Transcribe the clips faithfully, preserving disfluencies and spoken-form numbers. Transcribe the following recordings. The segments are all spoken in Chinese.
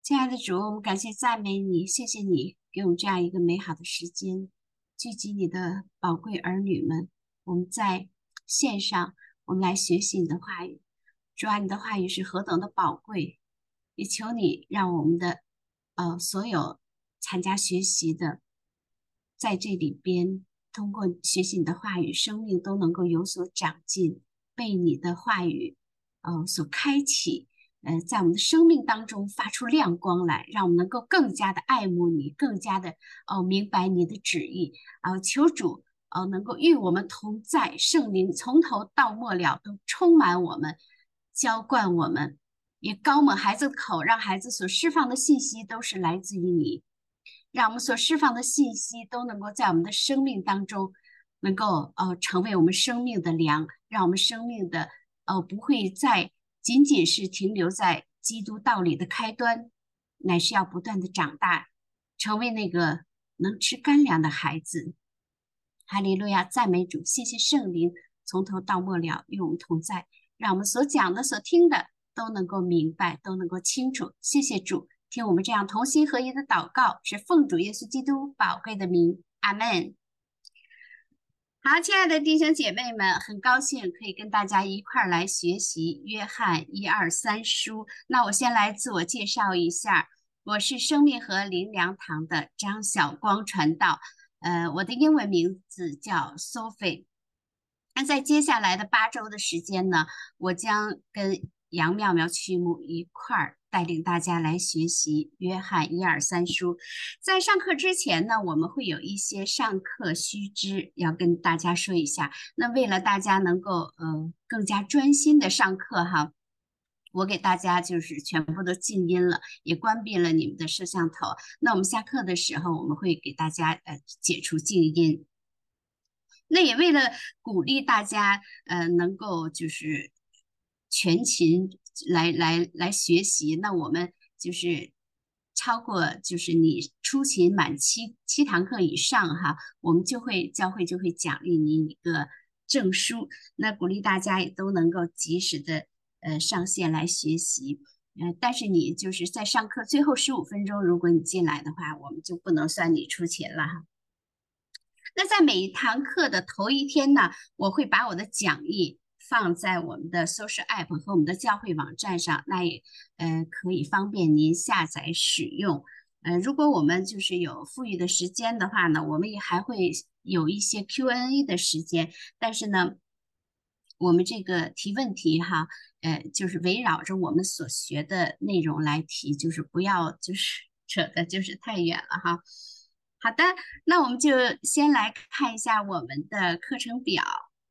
亲爱的主，我们感谢赞美你，谢谢你给我们这样一个美好的时间，聚集你的宝贵儿女们。我们在线上，我们来学习你的话语。主啊，你的话语是何等的宝贵，也求你让我们的呃所有参加学习的，在这里边通过学习你的话语，生命都能够有所长进，被你的话语呃所开启。呃，在我们的生命当中发出亮光来，让我们能够更加的爱慕你，更加的哦明白你的旨意啊、呃求主呃能够与我们同在，圣灵从头到末了都充满我们，浇灌我们，也高抹孩子的口，让孩子所释放的信息都是来自于你，让我们所释放的信息都能够在我们的生命当中，能够呃成为我们生命的粮，让我们生命的呃不会再仅仅是停留在基督道理的开端，乃是要不断的长大，成为那个能吃干粮的孩子。哈利路亚，赞美主，谢谢圣灵从头到末了与我们同在，让我们所讲的、所听的都能够明白，都能够清楚。谢谢主，听我们这样同心合一的祷告，是奉主耶稣基督宝贵的名，阿门。好，亲爱的弟兄姐妹们，很高兴可以跟大家一块儿来学习约翰一二三书。那我先来自我介绍一下，我是生命和灵粮堂的张晓光传道，呃，我的英文名字叫 Sophie。那在接下来的八周的时间呢，我将跟杨妙妙曲目一块儿带领大家来学习约翰一二三书。在上课之前呢，我们会有一些上课须知要跟大家说一下。那为了大家能够呃更加专心的上课哈，我给大家就是全部都静音了，也关闭了你们的摄像头。那我们下课的时候，我们会给大家呃解除静音。那也为了鼓励大家，呃，能够就是全勤来来来学习，那我们就是超过就是你出勤满七七堂课以上哈，我们就会教会就会奖励你一个证书。那鼓励大家也都能够及时的呃上线来学习。呃，但是你就是在上课最后十五分钟，如果你进来的话，我们就不能算你出勤了哈。那在每一堂课的头一天呢，我会把我的讲义放在我们的 social app 和我们的教会网站上，那也呃可以方便您下载使用。呃，如果我们就是有富裕的时间的话呢，我们也还会有一些 Q and A 的时间，但是呢，我们这个提问题哈，呃，就是围绕着我们所学的内容来提，就是不要就是扯的就是太远了哈。好的，那我们就先来看一下我们的课程表，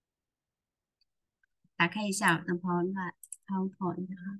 打开一下我的 PowerPoint PowerPoint 哈。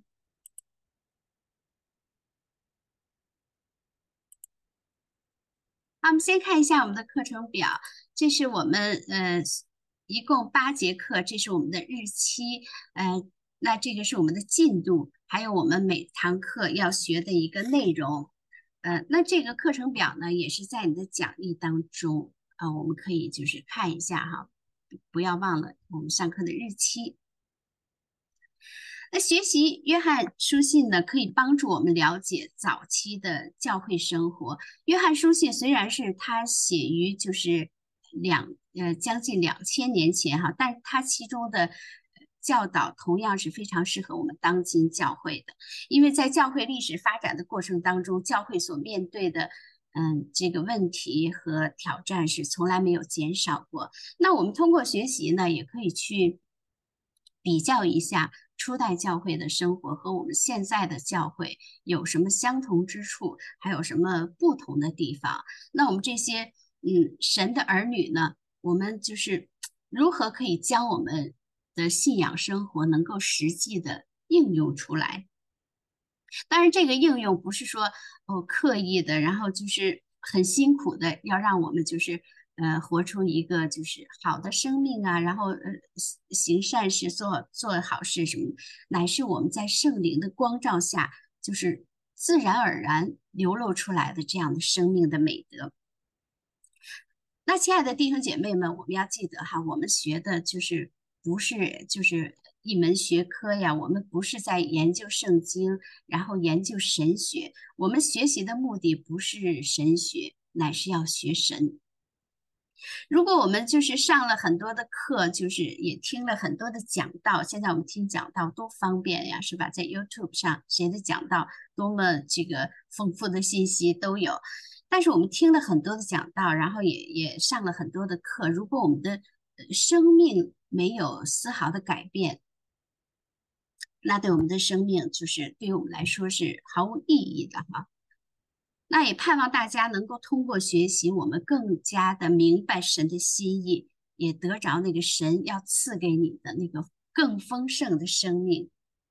好，我们先看一下我们的课程表，这是我们呃一共八节课，这是我们的日期，呃，那这个是我们的进度，还有我们每堂课要学的一个内容。呃，那这个课程表呢，也是在你的讲义当中啊，我们可以就是看一下哈，不要忘了我们上课的日期。那学习约翰书信呢，可以帮助我们了解早期的教会生活。约翰书信虽然是他写于就是两呃将近两千年前哈，但是他其中的教导同样是非常适合我们当今教会的，因为在教会历史发展的过程当中，教会所面对的嗯这个问题和挑战是从来没有减少过。那我们通过学习呢，也可以去比较一下初代教会的生活和我们现在的教会有什么相同之处，还有什么不同的地方。那我们这些嗯神的儿女呢，我们就是如何可以将我们的信仰生活能够实际的应用出来。当然，这个应用不是说哦刻意的，然后就是很辛苦的要让我们就是呃活出一个就是好的生命啊，然后呃行善事、做做好事什么，乃是我们在圣灵的光照下，就是自然而然流露出来的这样的生命的美德。那亲爱的弟兄姐妹们，我们要记得哈，我们学的就是不是就是一门学科呀，我们不是在研究圣经，然后研究神学。我们学习的目的不是神学，乃是要学神。如果我们就是上了很多的课，就是也听了很多的讲道，现在我们听讲道多方便呀，是吧？在 YouTube 上谁的讲道多么这个丰富的信息都有。但是我们听了很多的讲道，然后也也上了很多的课，如果我们的呃生命没有丝毫的改变，那对我们的生命就是对于我们来说是毫无意义的哈。那也盼望大家能够通过学习，我们更加的明白神的心意，也得着那个神要赐给你的那个更丰盛的生命。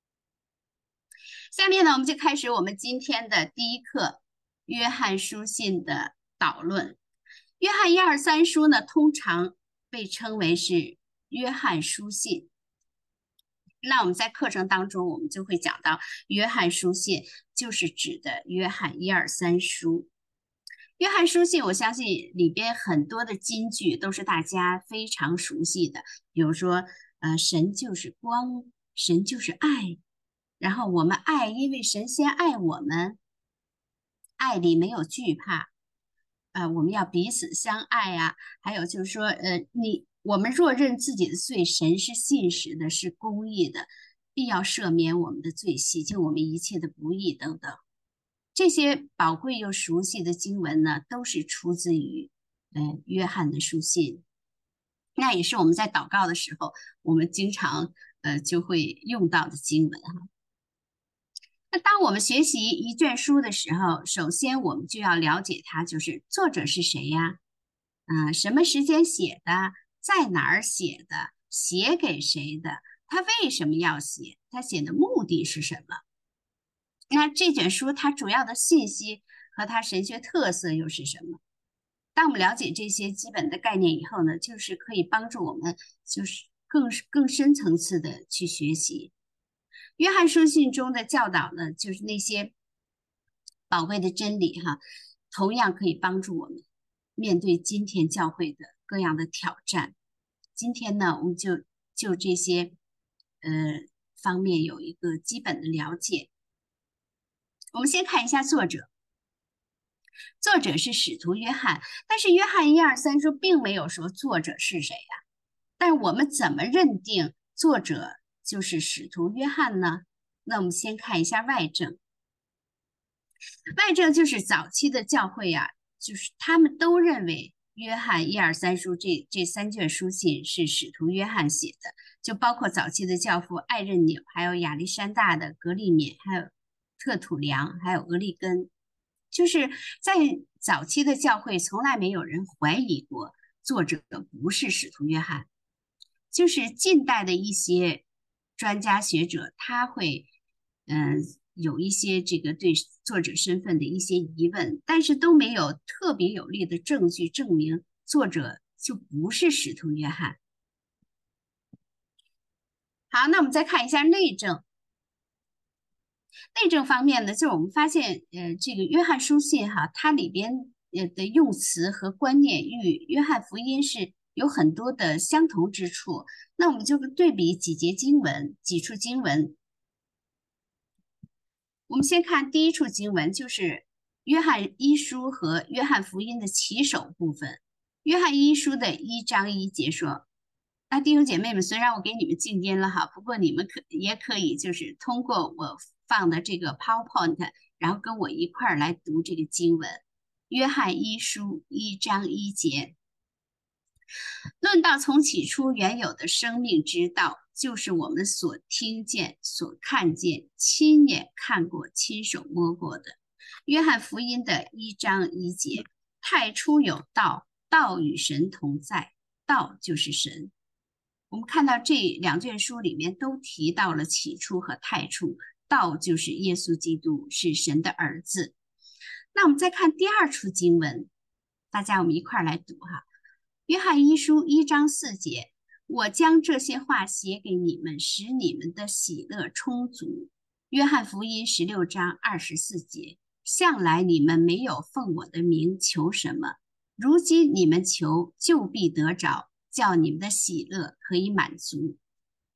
下面呢，我们就开始我们今天的第一课，约翰书信的导论。约翰一二三书呢，通常被称为是约翰书信。那我们在课程当中，我们就会讲到约翰书信就是指的约翰一二三书。约翰书信，我相信里边很多的金句都是大家非常熟悉的，比如说，呃，神就是光，神就是爱，然后我们爱，因为神先爱我们，爱里没有惧怕，呃，我们要彼此相爱呀、还有就是说，呃，你我们若认自己的罪，神是信实的，是公义的，必要赦免我们的罪，洗净我们一切的不义等等。这些宝贵又熟悉的经文呢，都是出自于呃约翰的书信。那也是我们在祷告的时候，我们经常呃就会用到的经文哈。那当我们学习一卷书的时候，首先我们就要了解它，就是作者是谁呀？嗯、呃什么时间写的？在哪儿写的？写给谁的？他为什么要写？他写的目的是什么？那这卷书它主要的信息和它神学特色又是什么？当我们了解这些基本的概念以后呢，就是可以帮助我们就是更更深层次的去学习。约翰书信中的教导呢，就是那些宝贵的真理哈，同样可以帮助我们面对今天教会的各样的挑战。今天呢，我们就就这些呃方面有一个基本的了解。我们先看一下作者，作者是使徒约翰，但是约翰一二三书并没有说作者是谁呀、但是我们怎么认定作者就是使徒约翰呢？那我们先看一下外证，外证就是早期的教会呀、就是他们都认为约翰一二三书这这三卷书信是使徒约翰写的，就包括早期的教父艾任纽，还有亚历山大的格利勉，还有特土良，还有俄利根。就是在早期的教会，从来没有人怀疑过作者不是使徒约翰。就是近代的一些专家学者，他会嗯、呃有一些这个对作者身份的一些疑问，但是都没有特别有力的证据证明作者就不是使徒约翰。好，那我们再看一下内证。内政方面呢，就是我们发现，呃，这个约翰书信哈，它里边呃的用词和观念与约翰福音是有很多的相同之处。那我们就对比几节经文，几处经文。我们先看第一处经文，就是约翰一书和约翰福音的起首部分。约翰一书的一章一节说：那弟兄姐妹们，虽然我给你们静音了哈，不过你们可也可以就是通过我放的这个 PowerPoint，然后跟我一块儿来读这个经文。约翰一书一章一节，论到从起初原有的生命之道，就是我们所听见、所看见、亲眼看过、亲手摸过的。约翰福音的一章一节，太初有道，道与神同在，道就是神。我们看到这两卷书里面都提到了起初和太初，道就是耶稣基督，是神的儿子。那我们再看第二处经文，大家我们一块儿来读哈。约翰一书一章四节，我将这些话写给你们，使你们的喜乐充足。约翰福音十六章二十四节，向来你们没有奉我的名求什么，如今你们求，就必得着，叫你们的喜乐可以满足。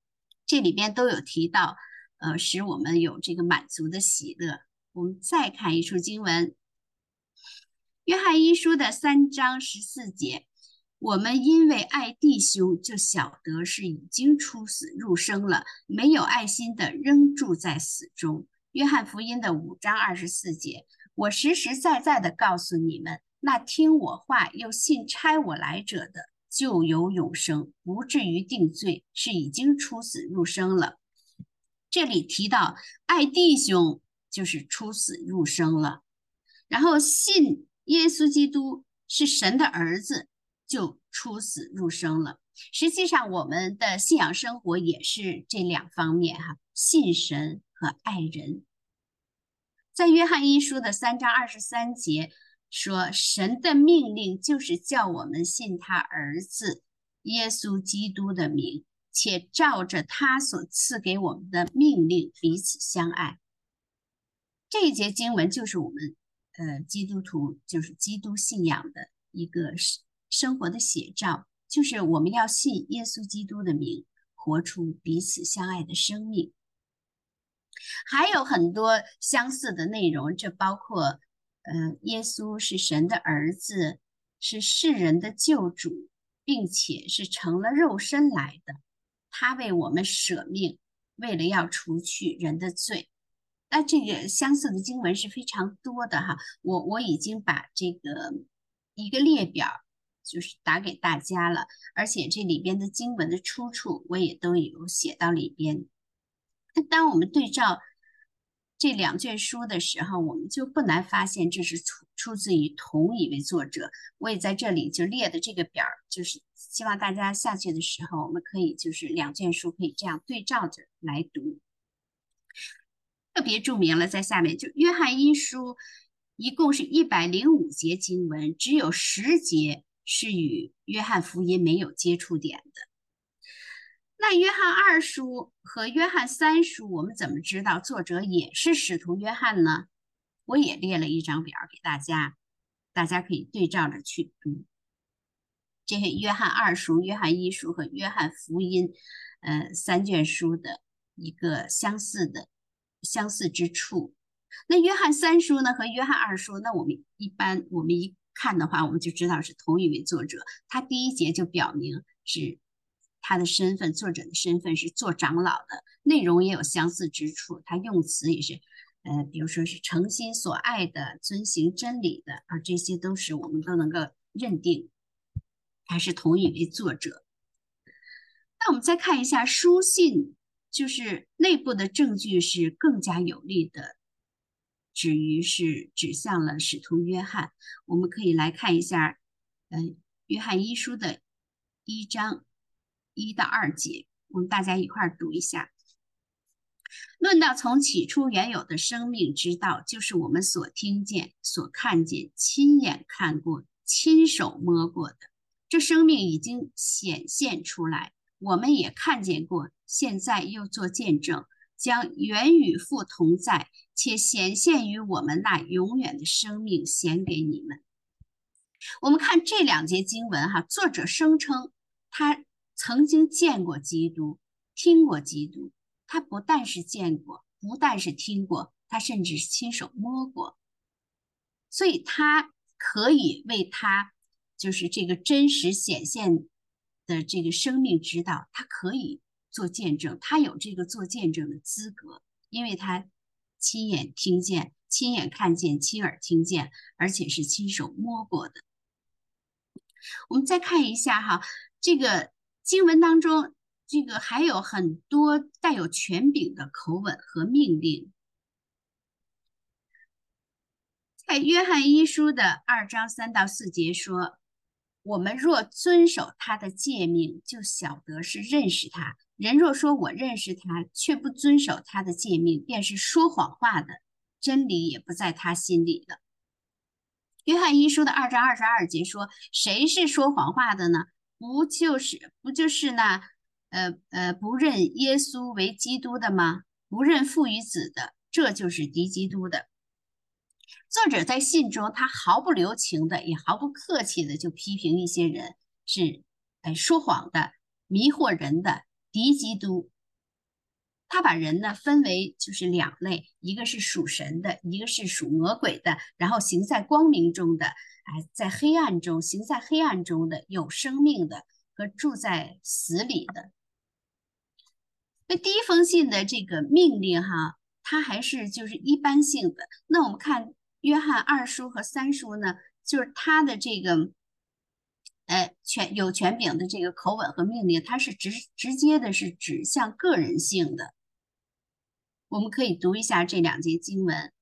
这里边都有提到，呃，使我们有这个满足的喜乐。我们再看一处经文，约翰一书的三章十四节，我们因为爱弟兄，就晓得是已经出死入生了；没有爱心的，仍住在死中。约翰福音的五章二十四节，我实实在在的告诉你们，那听我话又信差我来者的，就有永生，不至于定罪，是已经出死入生了。这里提到爱弟兄就是出死入生了，然后信耶稣基督是神的儿子，就出死入生了。实际上，我们的信仰生活也是这两方面哈，信神和爱人。在约翰一书的三章二十三节说，神的命令就是叫我们信他儿子耶稣基督的名，且照着他所赐给我们的命令彼此相爱。这一节经文就是我们呃基督徒，就是基督信仰的一个生活的写照，就是我们要信耶稣基督的名，活出彼此相爱的生命。还有很多相似的内容，这包括呃耶稣是神的儿子，是世人的救主，并且是成了肉身来的，他为我们舍命，为了要除去人的罪。那这个相似的经文是非常多的哈，我我已经把这个一个列表就是打给大家了，而且这里边的经文的出处我也都有写到里边。当我们对照这两卷书的时候，我们就不难发现这是出出自于同一位作者。我也在这里就列的这个表，就是希望大家下去的时候，我们可以就是两卷书可以这样对照着来读。特别注明了在下面，就约翰一书一共是一百零五节经文，只有十节是与约翰福音没有接触点的。那约翰二书和约翰三书，我们怎么知道作者也是使徒约翰呢？我也列了一张表给大家，大家可以对照着去读。这是约翰二书、约翰一书和约翰福音，呃，三卷书的一个相似的相似之处。那约翰三书呢和约翰二书，那我们一般我们一看的话，我们就知道是同一位作者。他第一节就表明是他的身份，作者的身份是做长老的，内容也有相似之处，他用词也是，呃，比如说是诚心所爱的，遵行真理的，而这些都是我们都能够认定他是同一位作者。那我们再看一下书信，就是内部的证据是更加有力的，至于是指向了使徒约翰。我们可以来看一下，嗯、呃，约翰一书的一章一到二节，我们大家一块儿读一下。论到从起初原有的生命之道，就是我们所听见、所看见、亲眼看过、亲手摸过的。这生命已经显现出来，我们也看见过，现在又做见证，将原与父同在，且显现于我们那永远的生命显给你们。我们看这两节经文哈，作者声称他曾经见过基督，听过基督。他不但是见过，不但是听过，他甚至是亲手摸过，所以他可以为他就是这个真实显现的这个生命之道，他可以做见证，他有这个做见证的资格，因为他亲眼听见、亲眼看见、亲耳听见，而且是亲手摸过的。我们再看一下哈，这个经文当中。这个还有很多带有权柄的口吻和命令。在约翰一书的二章三到四节说，我们若遵守他的诫命，就晓得是认识他。人若说我认识他，却不遵守他的诫命，便是说谎话的，真理也不在他心里了。约翰一书的二章二十二节说，谁是说谎话的呢？不就是不就是那呃呃，不认耶稣为基督的吗？不认父与子的，这就是敌基督的。作者在信中，他毫不留情的，也毫不客气的就批评一些人是，呃，说谎的、迷惑人的、敌基督。 他把人呢分为就是两类，一个是属神的，一个是属魔鬼的，然后行在光明中的，哎，在黑暗中行在黑暗中的有生命的和住在死里的。那第一封信的这个命令哈，它还是就是一般性的。那我们看约翰二书和三书呢，就是它的这个。呃，权有权柄的这个口吻和命令，它是直直接的，是指向个人性的。我们可以读一下这两节经文，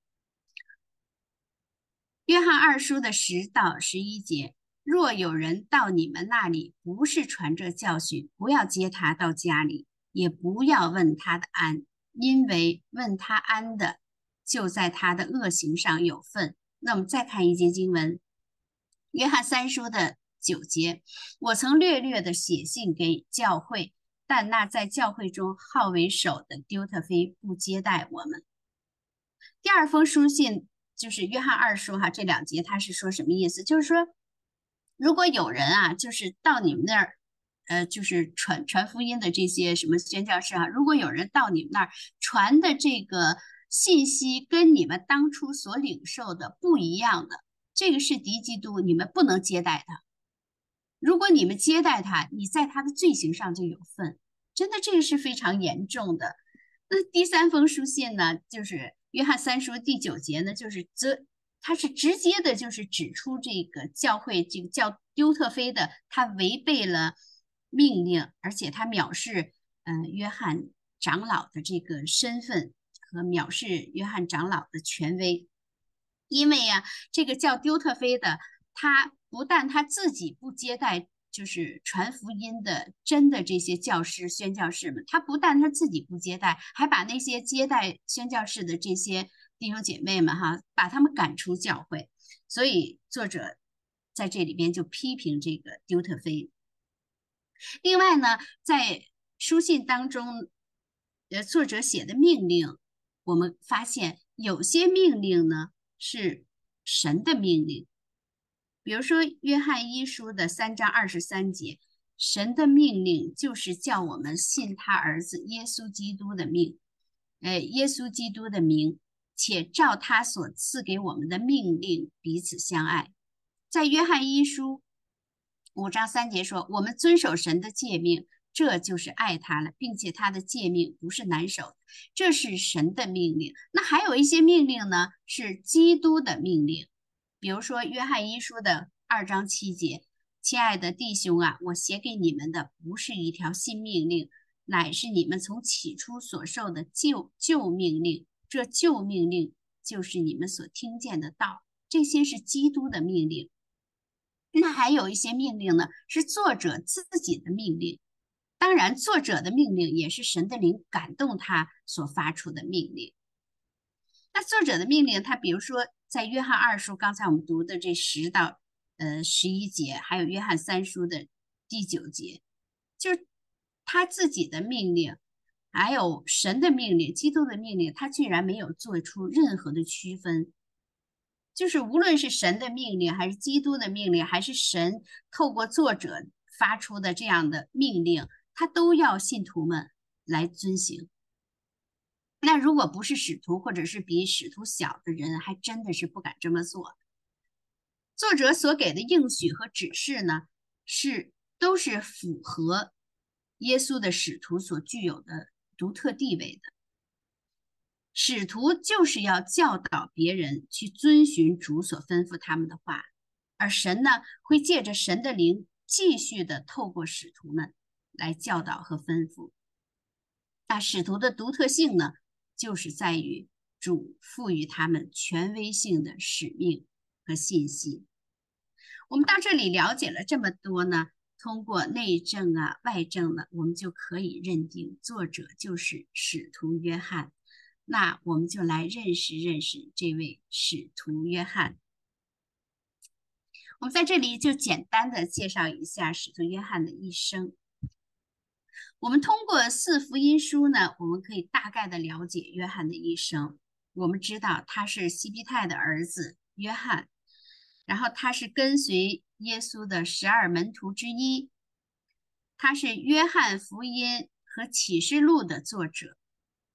约翰二书的十到十一节。若有人到你们那里，不是传这教训，不要接他到家里，也不要问他的安，因为问他安的，就在他的恶行上有份。那我们再看一节经文，约翰三书的九节，我曾略略的写信给教会，但那在教会中好为首的丢特腓不接待我们。第二封书信就是约翰二书哈，这两节他是说什么意思？就是说，如果有人啊，就是到你们那儿，呃，就是传传福音的这些什么宣教士啊，如果有人到你们那儿传的这个信息跟你们当初所领受的不一样的，这个是敌基督，你们不能接待他。如果你们接待他，你在他的罪行上就有份，真的这个是非常严重的。那第三封书信呢，就是约翰三书第九节呢，就是则他是直接的，就是指出这个教会这个叫丢特腓的，他违背了命令，而且他藐视嗯、呃、约翰长老的这个身份和藐视约翰长老的权威。因为呀、啊，这个叫丢特腓的，他不但他自己不接待，就是传福音的真的这些教师、宣教士们，他不但他自己不接待，还把那些接待宣教士的这些弟兄姐妹们哈，把他们赶出教会。所以作者在这里边就批评这个丢特腓。另外呢，在书信当中，呃，作者写的命令，我们发现有些命令呢是神的命令，比如说约翰一书的三章二十三节，神的命令就是叫我们信他儿子耶稣基督的命，呃，耶稣基督的名，且照他所赐给我们的命令彼此相爱。在约翰一书五章三节说，我们遵守神的诫命，这就是爱他了，并且他的诫命不是难守的，这是神的命令。那还有一些命令呢，是基督的命令，比如说约翰一书的二章七节，亲爱的弟兄啊，我写给你们的不是一条新命令，乃是你们从起初所受的旧旧命令，这旧命令就是你们所听见的道，这些是基督的命令。那还有一些命令呢，是作者自己的命令。当然，作者的命令也是神的灵感动他所发出的命令。那作者的命令，他比如说在约翰二书，刚才我们读的这十到呃十一节，还有约翰三书的第九节，就是他自己的命令，还有神的命令、基督的命令，他居然没有做出任何的区分。就是无论是神的命令，还是基督的命令，还是神透过作者发出的这样的命令，他都要信徒们来遵行。那如果不是使徒，或者是比使徒小的人，还真的是不敢这么做。作者所给的应许和指示呢，是都是符合耶稣的使徒所具有的独特地位的。使徒就是要教导别人去遵循主所吩咐他们的话，而神呢，会借着神的灵继续的透过使徒们来教导和吩咐。那使徒的独特性呢，就是在于主赋予他们权威性的使命和信息。我们到这里了解了这么多呢，通过内证啊、外证呢，我们就可以认定作者就是使徒约翰。那我们就来认识认识这位使徒约翰。我们在这里就简单的介绍一下使徒约翰的一生。我们通过四福音书呢，我们可以大概的了解约翰的一生。我们知道他是西庇太的儿子约翰，然后他是跟随耶稣的十二门徒之一，他是约翰福音和启示录的作者。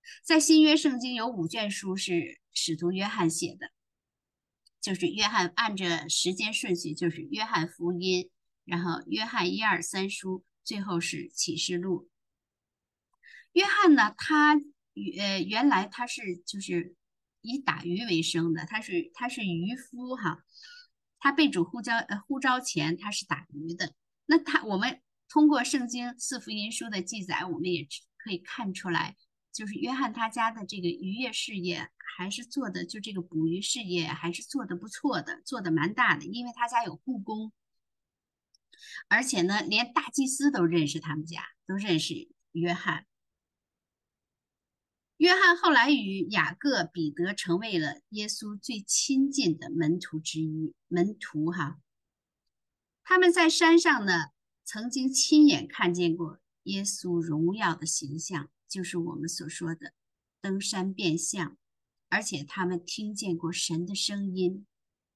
在新约圣经有五卷书是使徒约翰写的，就是约翰按着时间顺序，就是约翰福音，然后约翰一二三书，最后是启示录。约翰呢，他呃原来他是就是以打鱼为生的，他是他是渔夫哈。他被主呼召呃呼召前，他是打鱼的。那他我们通过圣经四福音书的记载，我们也可以看出来，就是约翰他家的这个渔业事业还是做的，就这个捕鱼事业还是做的不错的，做的蛮大的，因为他家有雇工，而且呢，连大祭司都认识他们家，都认识约翰。约翰后来与雅各、彼得成为了耶稣最亲近的门徒之一。门徒哈，他们在山上呢，曾经亲眼看见过耶稣荣耀的形象，就是我们所说的登山变相，而且他们听见过神的声音。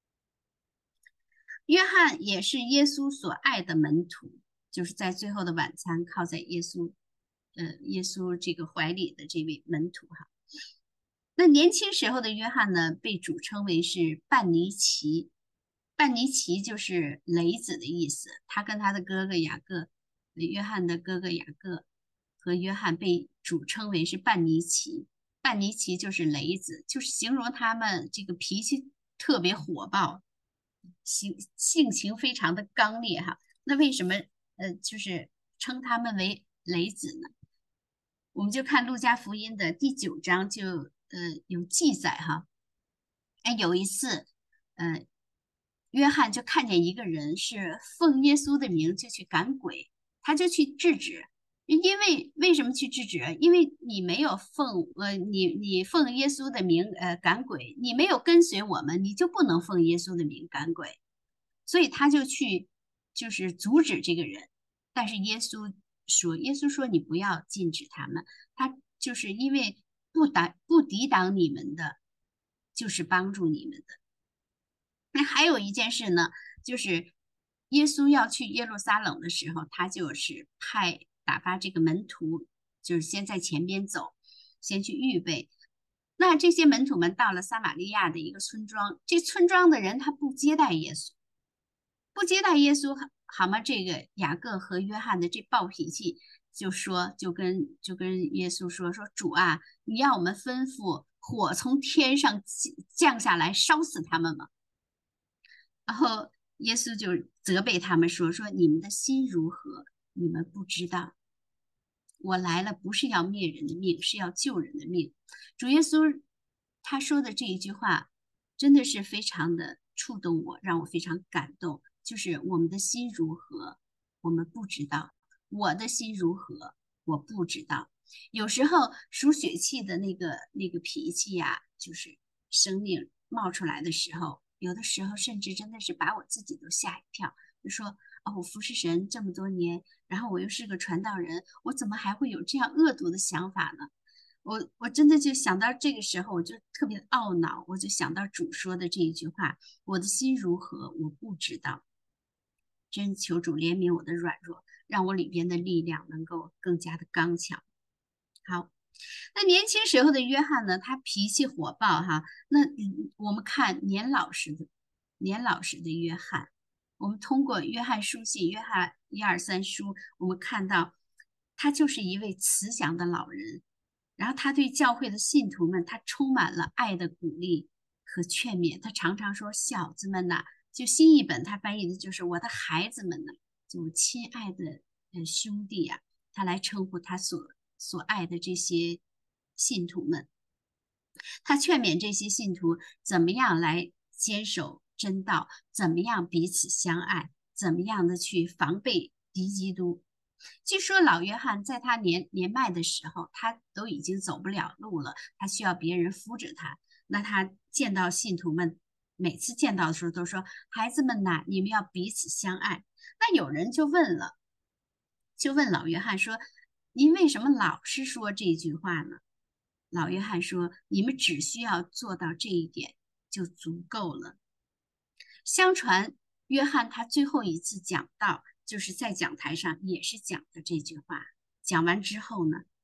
约翰也是耶稣所爱的门徒，就是在最后的晚餐靠在耶稣，呃，耶稣这个怀里的这位门徒哈。那年轻时候的约翰呢，被主称为是半尼奇，半尼奇就是雷子的意思。他跟他的哥哥雅各，约翰的哥哥雅各和约翰被主称为是半尼奇。半尼奇就是雷子，就是形容他们这个脾气特别火爆，性性情非常的刚烈哈。那为什么呃就是称他们为雷子呢？我们就看路加福音的第九章就呃有记载哈。哎，有一次，呃，约翰就看见一个人是奉耶稣的名就去赶鬼，他就去制止。因为为什么去制止？因为你没有奉呃你你奉耶稣的名呃赶鬼，你没有跟随我们，你就不能奉耶稣的名赶鬼。所以他就去就是阻止这个人。但是耶稣说，耶稣说你不要禁止他们，他就是因为不挡不抵挡你们的，就是帮助你们的。那还有一件事呢，就是耶稣要去耶路撒冷的时候，他就是派打发这个门徒，就是先在前边走，先去预备。那这些门徒们到了撒玛利亚的一个村庄，这村庄的人他不接待耶稣，不接待耶稣，好吗？这个雅各和约翰的这暴脾气，就说就跟就跟耶稣说说主啊，你要我们吩咐火从天上降下来烧死他们吗？然后耶稣就责备他们说：“说你们的心如何，你们不知道。我来了不是要灭人的命，是要救人的命。”主耶稣他说的这一句话，真的是非常的触动我，让我非常感动。就是我们的心如何，我们不知道；我的心如何，我不知道。有时候属血气的那个那个脾气呀，就是生命冒出来的时候。有的时候甚至真的是把我自己都吓一跳，就说哦，我服侍神这么多年，然后我又是个传道人，我怎么还会有这样恶毒的想法呢？我我真的就想到这个时候，我就特别懊恼，我就想到主说的这一句话：我的心如何，我不知道。真求主怜悯我的软弱，让我里边的力量能够更加的刚强。好。那年轻时候的约翰呢，他脾气火爆哈。那嗯，我们看年老时的年老时的约翰，我们通过约翰书信、约翰一二三书，我们看到他就是一位慈祥的老人。然后他对教会的信徒们，他充满了爱的鼓励和劝勉。他常常说：“小子们呐，就新译本他翻译的就是我的孩子们呐，就亲爱的呃兄弟呀、啊他来称呼他所。所爱的这些信徒们，他劝勉这些信徒怎么样来坚守真道，怎么样彼此相爱，怎么样的去防备敌基督。据说老约翰在他年年迈的时候，他都已经走不了路了，他需要别人扶着他。那他见到信徒们，每次见到的时候都说：“孩子们呐，你们要彼此相爱。”那有人就问了，就问老约翰说：您为什么老是说这句话呢？老约翰说：“你们只需要做到这一点就足够了。”相传，约翰他最后一次讲道，就是在讲台上也是讲的这句话。讲完之后呢，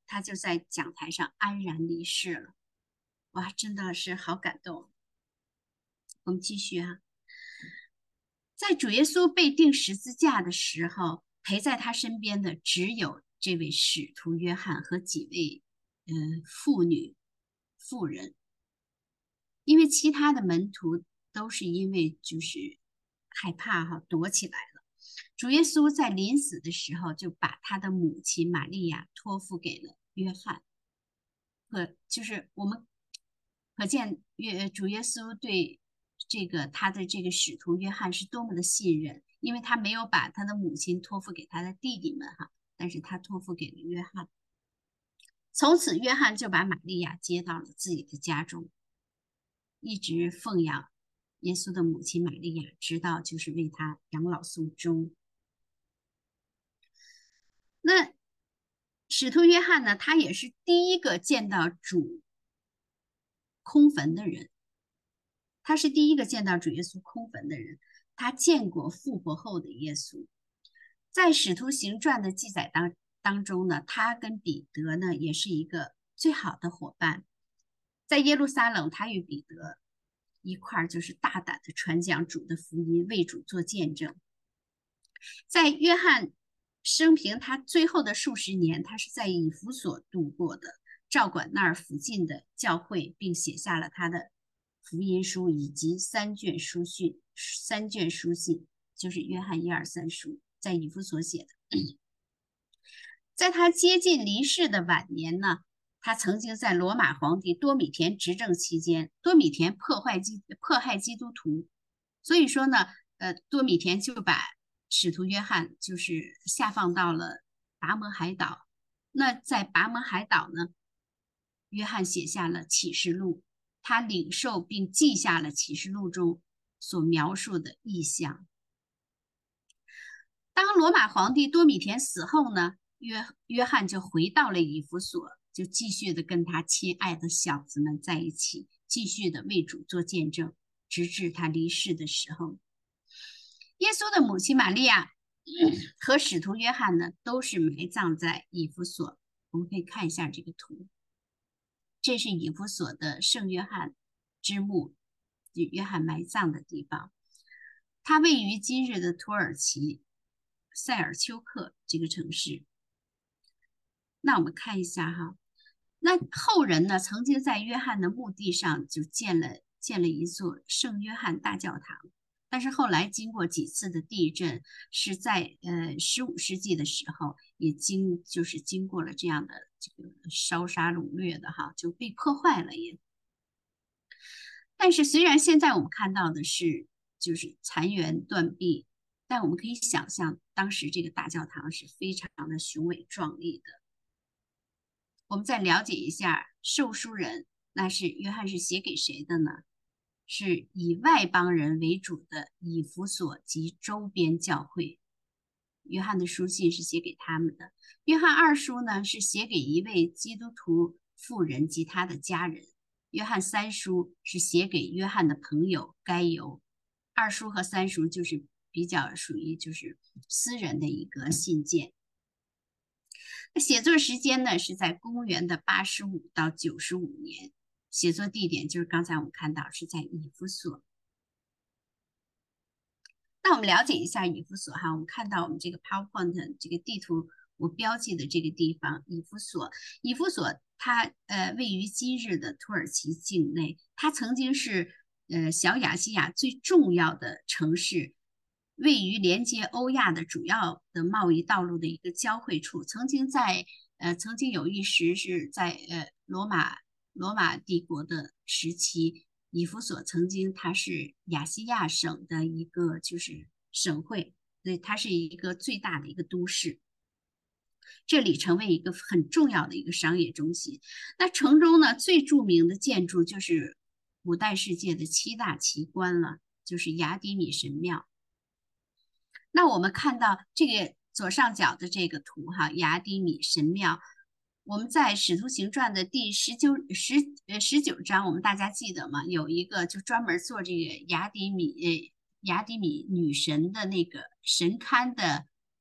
他就在讲台上安然离世了。哇，真的是好感动。我们继续啊，在主耶稣被钉十字架的时候，陪在他身边的只有这位使徒约翰和几位呃妇女妇人，因为其他的门徒都是因为就是害怕哈躲起来了。主耶稣在临死的时候就把他的母亲玛利亚托付给了约翰，可就是我们可见约主耶稣对这个他的这个使徒约翰是多么的信任，因为他没有把他的母亲托付给他的弟弟们哈，但是他托付给了约翰。从此，约翰就把玛利亚接到了自己的家中，一直奉养耶稣的母亲玛利亚，直到就是为他养老送终。那使徒约翰呢，他也是第一个见到主空坟的人，他是第一个见到主耶稣空坟的人，他见过复活后的耶稣。在使徒行传的记载当当中呢，他跟彼得呢也是一个最好的伙伴。在耶路撒冷，他与彼得一块儿就是大胆的传讲主的福音，为主做见证。在约翰生平他最后的数十年，他是在以弗所度过的，照管那儿附近的教会，并写下了他的福音书以及三卷书信，三卷书信就是约翰一二三书，在以弗所写的。在他接近离世的晚年呢，他曾经在罗马皇帝多米田执政期间，多米田迫害基迫害基督徒，所以说呢，呃，多米田就把使徒约翰就是下放到了拔摩海岛。那在拔摩海岛呢，约翰写下了启示录，他领受并记下了启示录中所描述的意象。当罗马皇帝多米田死后呢，约约翰就回到了以弗所，就继续的跟他亲爱的小子们在一起，继续的为主做见证，直至他离世的时候。耶稣的母亲玛利亚和使徒约翰呢，都是埋葬在以弗所。我们可以看一下这个图，这是以弗所的圣约翰之墓，约翰埋葬的地方。它位于今日的土耳其塞尔丘克这个城市。那我们看一下哈，那后人呢，曾经在约翰的墓地上就建了建了一座圣约翰大教堂。但是后来经过几次的地震，是在呃十五世纪的时候，也经就是经过了这样的这个烧杀掳掠的哈，就被破坏了也。但是虽然现在我们看到的是就是残垣断壁，但我们可以想象当时这个大教堂是非常的雄伟壮丽的。我们再了解一下受书人，那是约翰是写给谁的呢？是以外邦人为主的以弗所及周边教会。约翰的书信是写给他们的。约翰二书呢是写给一位基督徒妇人及他的家人。约翰三书是写给约翰的朋友该犹。二书和三书就是比较属于就是私人的一个信件。那写作时间呢是在公元的八十五到九十五年。写作地点就是刚才我们看到是在以弗所。那我们了解一下以弗所哈，我们看到我们这个 PowerPoint 这个地图我标记的这个地方以弗所，以弗所它呃位于今日的土耳其境内，它曾经是呃小亚细亚最重要的城市，位于连接欧亚的主要的贸易道路的一个交汇处，曾经在呃曾经有一时是在呃罗马。罗马帝国的时期，以弗所曾经它是亚细亚省的一个就是省会，所以它是一个最大的一个都市。这里成为一个很重要的一个商业中心。那城中呢最著名的建筑就是古代世界的七大奇观了，就是雅典米神庙。那我们看到这个左上角的这个图哈，雅典米神庙。我们在《使徒行传》的第十九十呃十九章，我们大家记得吗？有一个就专门做这个雅典米呃雅典米女神的那个神龛的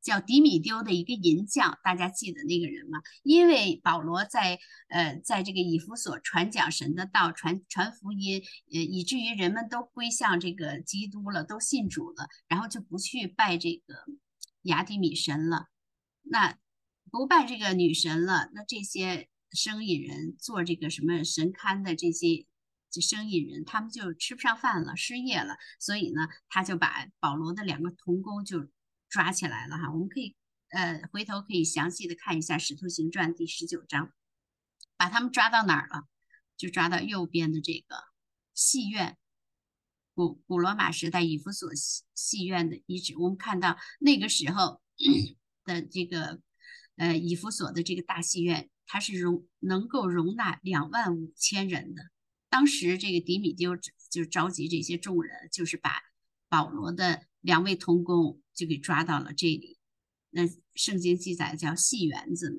叫迪米丢的一个银匠，大家记得那个人吗？因为保罗在呃在这个以弗所传讲神的道，传传福音，呃，以至于人们都归向这个基督了，都信主了，然后就不去拜这个雅迪米神了。那不拜这个女神了，那这些生意人做这个什么神龛的这些这生意人，他们就吃不上饭了，失业了，所以呢，他就把保罗的两个同工就抓起来了哈。我们可以呃回头可以详细的看一下《使徒行传》第十九章，把他们抓到哪儿了？就抓到右边的这个戏院。古古罗马时代以弗所戏戏院的遗址，我们看到那个时候的这个呃以弗所的这个大戏院，它是容能够容纳两万五千人的。当时这个迪米丢就召集这些众人，就是把保罗的两位同工就给抓到了这里。那圣经记载叫戏园子嘛。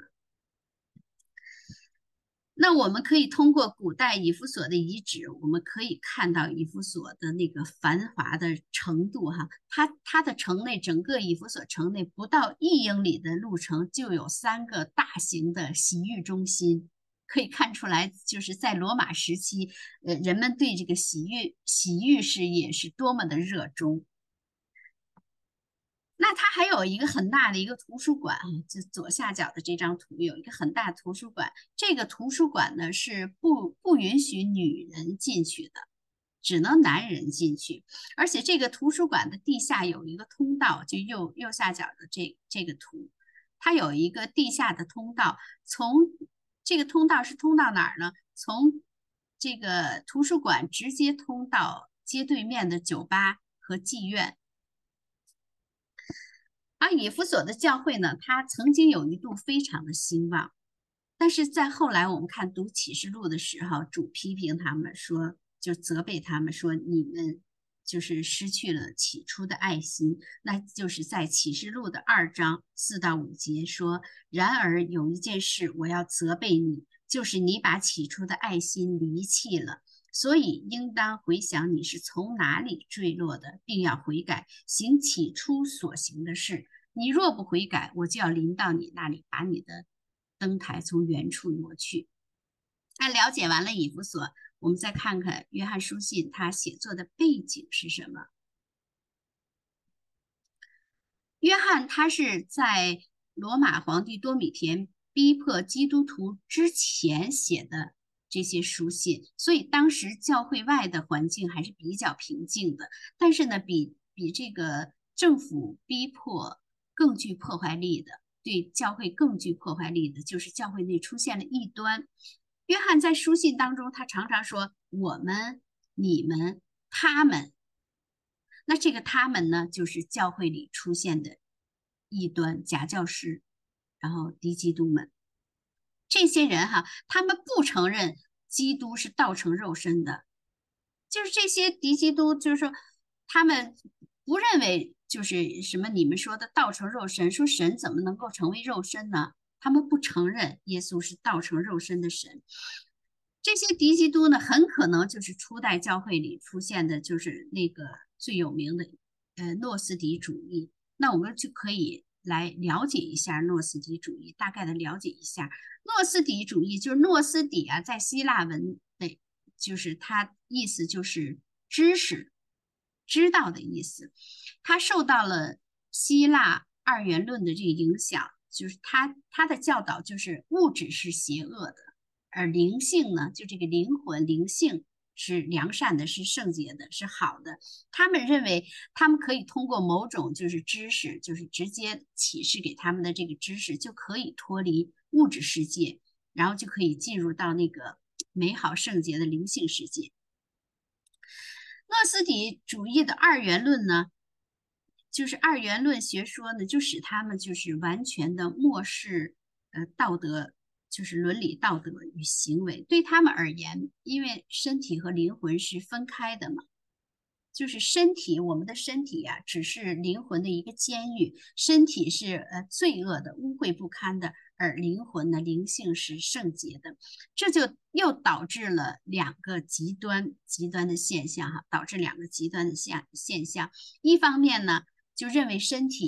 那我们可以通过古代以弗所的遗址，我们可以看到以弗所的那个繁华的程度哈。它它的城内，整个以弗所城内不到一英里的路程就有三个大型的洗浴中心，可以看出来，就是在罗马时期，呃，人们对这个洗浴洗浴事业是多么的热衷。那它还有一个很大的一个图书馆啊，就左下角的这张图有一个很大图书馆。这个图书馆呢是不不允许女人进去的，只能男人进去。而且这个图书馆的地下有一个通道，就右右下角的这这个图，它有一个地下的通道。从这个通道是通到哪儿呢？从这个图书馆直接通到街对面的酒吧和妓院。而以弗所的教会呢，它曾经有一度非常的兴旺，但是在后来我们看读启示录的时候，主批评他们说，就责备他们说，你们就是失去了起初的爱心。那就是在启示录的二章四到五节说，然而有一件事我要责备你，就是你把起初的爱心离弃了。所以应当回想你是从哪里坠落的，并要悔改，行起初所行的事。你若不悔改，我就要临到你那里，把你的灯台从原处挪去。那了解完了以弗所，我们再看看约翰书信他写作的背景是什么。约翰他是在罗马皇帝多米田逼迫基督徒之前写的这些书信，所以当时教会外的环境还是比较平静的。但是呢，比比这个政府逼迫更具破坏力的，对教会更具破坏力的，就是教会内出现了异端。约翰在书信当中，他常常说我们、你们、他们。那这个他们呢，就是教会里出现的异端、假教师，然后敌基督们。这些人哈，他们不承认基督是道成肉身的，就是这些敌基督，就是说他们不认为就是什么你们说的道成肉身，说神怎么能够成为肉身呢？他们不承认耶稣是道成肉身的神。这些敌基督呢，很可能就是初代教会里出现的，就是那个最有名的呃诺斯底主义。那我们就可以来了解一下诺斯底主义，大概的了解一下诺斯底主义。就是诺斯底啊，在希腊文的，就是它意思就是知识、知道的意思。它受到了希腊二元论的这个影响，就是它它的教导就是物质是邪恶的。而灵性呢，就这个灵魂、灵性是良善的，是圣洁的，是好的。他们认为，他们可以通过某种就是知识，就是直接启示给他们的这个知识，就可以脱离物质世界，然后就可以进入到那个美好圣洁的灵性世界。诺斯底主义的二元论呢，就是二元论学说呢，就使他们就是完全的漠视呃道德。就是伦理道德与行为，对他们而言，因为身体和灵魂是分开的嘛，就是身体，我们的身体呀、啊，只是灵魂的一个监狱，身体是呃罪恶的、污秽不堪的，而灵魂呢，灵性是圣洁的，这就又导致了两个极端极端的现象哈，导致两个极端的现现象。一方面呢，就认为身体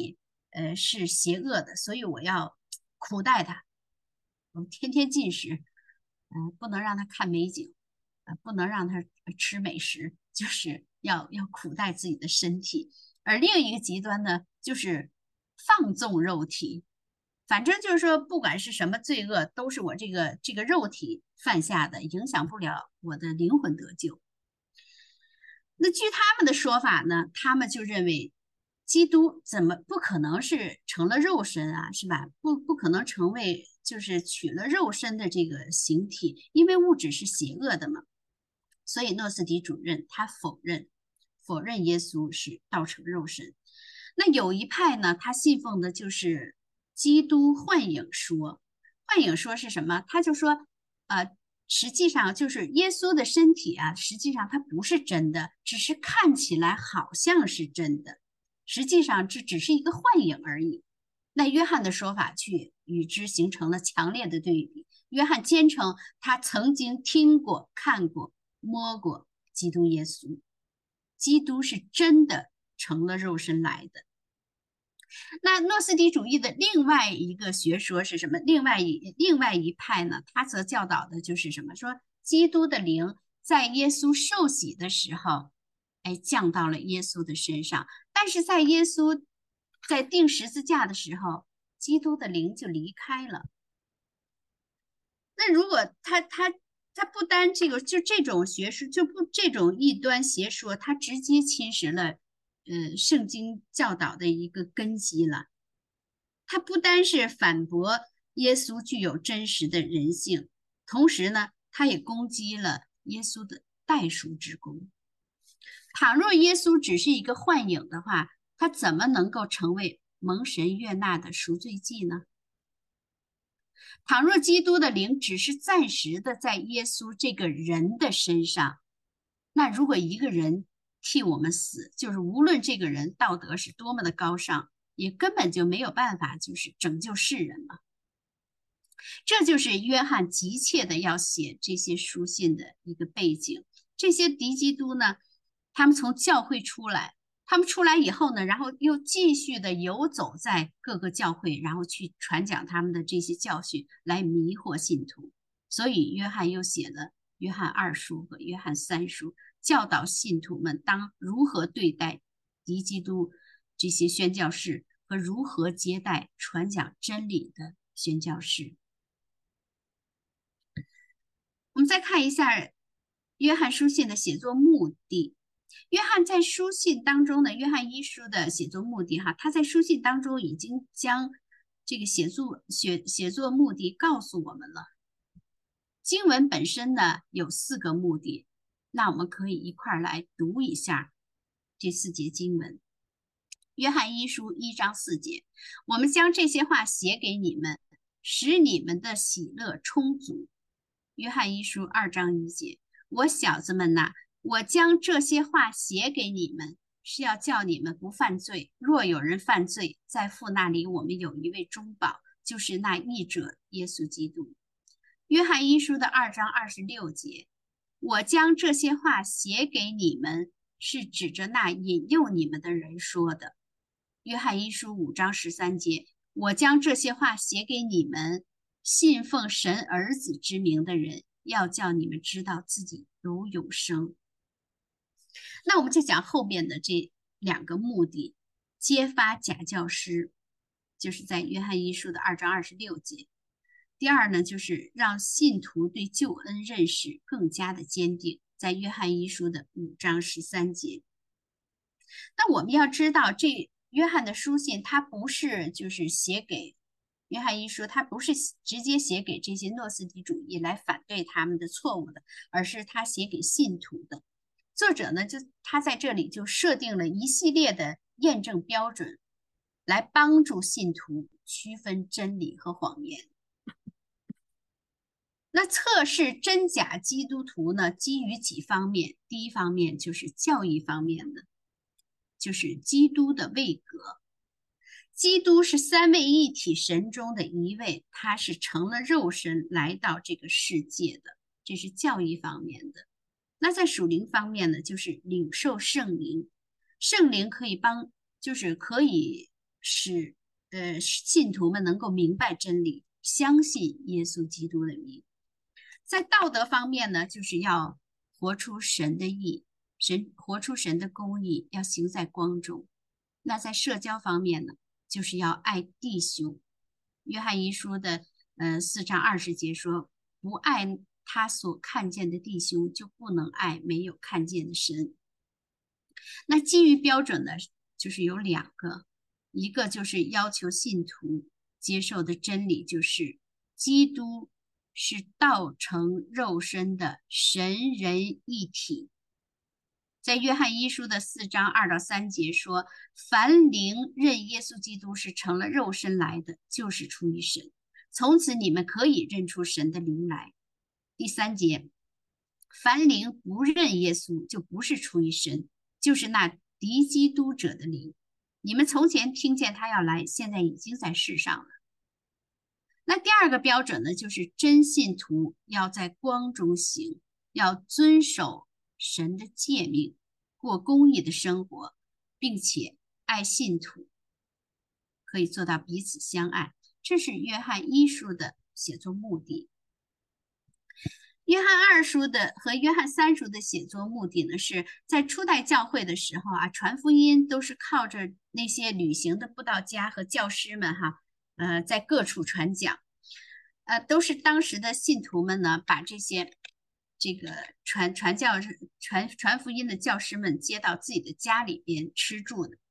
呃是邪恶的，所以我要苦待他，我天天禁食，嗯、呃，不能让他看美景，呃，不能让他吃美食，就是要要苦待自己的身体。而另一个极端呢，就是放纵肉体，反正就是说，不管是什么罪恶，都是我这个这个肉体犯下的，影响不了我的灵魂得救。那据他们的说法呢，他们就认为，基督怎么不可能是成了肉身啊，是吧？不不可能成为就是取了肉身的这个形体，因为物质是邪恶的嘛。所以诺斯底主任他否认否认耶稣是道成肉身。那有一派呢，他信奉的就是基督幻影说。幻影说是什么？他就说，呃，实际上就是耶稣的身体啊，实际上它不是真的，只是看起来好像是真的，实际上这只是一个幻影而已。那约翰的说法却与之形成了强烈的对比。约翰坚称他曾经听过、看过、摸过基督耶稣，基督是真的成了肉身来的。那诺斯底主义的另外一个学说是什么？另外一另外一派呢，他则教导的就是什么？说基督的灵在耶稣受洗的时候，哎，降到了耶稣的身上，但是在耶稣在钉十字架的时候，基督的灵就离开了。那如果他他他不单这个就这种学说就不这种异端邪说，他直接侵蚀了呃圣经教导的一个根基了。他不单是反驳耶稣具有真实的人性，同时呢，他也攻击了耶稣的代赎之功。倘若耶稣只是一个幻影的话，他怎么能够成为蒙神悦纳的赎罪祭呢？倘若基督的灵只是暂时的在耶稣这个人的身上，那如果一个人替我们死，就是无论这个人道德是多么的高尚，也根本就没有办法就是拯救世人了。这就是约翰急切的要写这些书信的一个背景。这些敌基督呢，他们从教会出来，他们出来以后呢，然后又继续的游走在各个教会，然后去传讲他们的这些教训，来迷惑信徒。所以约翰又写了约翰二书和约翰三书，教导信徒们当如何对待敌基督这些宣教士和如何接待传讲真理的宣教士。我们再看一下约翰书信的写作目的。约翰在书信当中呢，约翰一书的写作目的哈，他在书信当中已经将这个写作写写作目的告诉我们了。经文本身呢有四个目的，那我们可以一块儿来读一下这四节经文。约翰一书一章四节，我们将这些话写给你们，使你们的喜乐充足。约翰一书二章一节，我小子们呐，我将这些话写给你们，是要叫你们不犯罪。若有人犯罪，在父那里我们有一位中保，就是那义者耶稣基督。约翰一书的二章二十六节，我将这些话写给你们，是指着那引诱你们的人说的。约翰一书五章十三节，我将这些话写给你们，信奉神儿子之名的人，要叫你们知道自己有永生。那我们就讲后面的这两个目的，揭发假教师，就是在约翰一书的二章二十六节。第二呢，就是让信徒对救恩认识更加的坚定，在约翰一书的五章十三节。那我们要知道，这约翰的书信，他不是就是写给约翰一书，他不是直接写给这些诺斯底主义来反对他们的错误的，而是他写给信徒的。作者呢，就他在这里就设定了一系列的验证标准，来帮助信徒区分真理和谎言。那测试真假基督徒呢，基于几方面？第一方面就是教义方面的，就是基督的位格。基督是三位一体神中的一位，他是成了肉身来到这个世界的，这是教义方面的。那在属灵方面呢，就是领受圣灵，圣灵可以帮，就是可以使呃信徒们能够明白真理，相信耶稣基督的名。在道德方面呢，就是要活出神的义，神活出神的公义，要行在光中。那在社交方面呢，就是要爱弟兄。约翰一书的呃四章二十节说，不爱他所看见的弟兄，就不能爱没有看见的神。那基于标准呢，就是有两个，一个就是要求信徒接受的真理，就是基督是道成肉身的神人一体。在约翰一书的四章二到三节说，凡灵认耶稣基督是成了肉身来的，就是出于神。从此你们可以认出神的灵来。第三节，凡灵不认耶稣，就不是出于神，就是那敌基督者的灵。你们从前听见他要来，现在已经在世上了。那第二个标准呢，就是真信徒要在光中行，要遵守神的诫命，过公义的生活，并且爱信徒，可以做到彼此相爱。这是约翰一书的写作目的。约翰二书的和约翰三书的写作目的呢，是在初代教会的时候啊，传福音都是靠着那些旅行的布道家和教师们哈，呃，在各处传讲，呃，都是当时的信徒们呢，把这些这个传传教传传福音的教师们接到自己的家里边吃住的，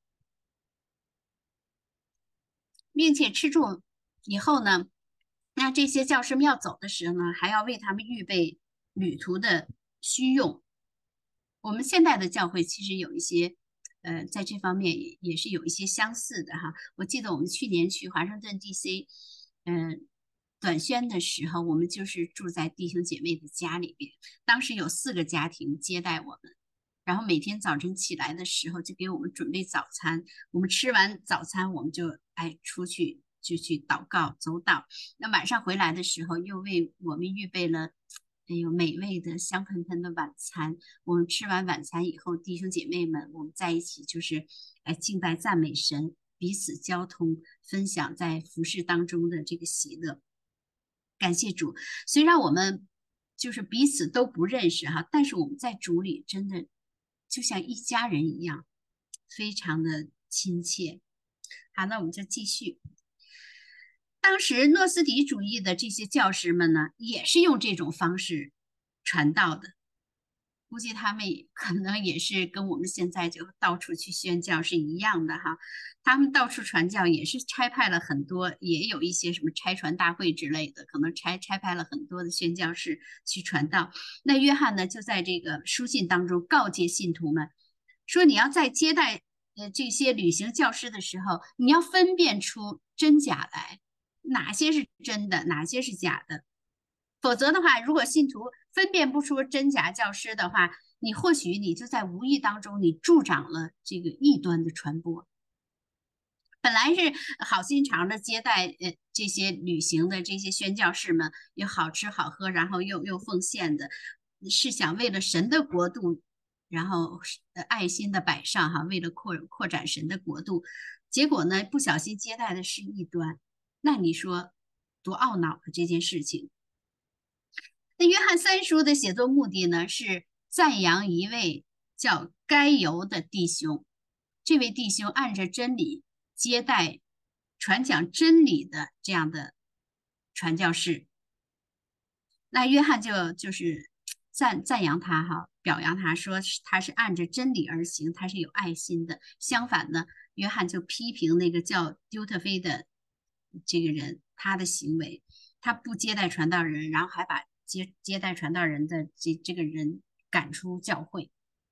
并且吃住以后呢。那这些教师们要走的时候呢，还要为他们预备旅途的需用。我们现在的教会其实有一些，呃，在这方面也也是有一些相似的哈。我记得我们去年去华盛顿 D C， 嗯、呃，短宣的时候，我们就是住在弟兄姐妹的家里边，当时有四个家庭接待我们。然后每天早晨起来的时候就给我们准备早餐，我们吃完早餐我们就哎出去就去祷告走祷，那晚上回来的时候又为我们预备了哎呦美味的香喷喷的晚餐。我们吃完晚餐以后，弟兄姐妹们我们在一起就是哎敬拜赞美神，彼此交通，分享在服事当中的这个喜乐。感谢主，虽然我们就是彼此都不认识哈，但是我们在主里真的就像一家人一样，非常的亲切。好，那我们就继续。当时诺斯底主义的这些教师们呢，也是用这种方式传道的。估计他们可能也是跟我们现在就到处去宣教是一样的哈。他们到处传教也是差派了很多，也有一些什么差传大会之类的，可能差差派了很多的宣教士去传道。那约翰呢，就在这个书信当中告诫信徒们说，你要在接待呃这些旅行教师的时候，你要分辨出真假来，哪些是真的，哪些是假的。否则的话，如果信徒分辨不出真假教师的话，你或许你就在无意当中你助长了这个异端的传播。本来是好心肠的接待呃这些旅行的这些宣教士们，又好吃好喝，然后又又奉献的，是想为了神的国度，然后呃爱心的摆上哈，为了扩扩展神的国度，结果呢不小心接待的是异端，那你说多懊恼的这件事情。那约翰三书的写作目的呢，是赞扬一位叫该犹的弟兄。这位弟兄按着真理接待、传讲真理的这样的传教士。那约翰就就是赞赞扬他哈，表扬他说他是按着真理而行，他是有爱心的。相反呢，约翰就批评那个叫丢特菲的这个人，他的行为，他不接待传道人，然后还把接接待传道人的这这个人赶出教会。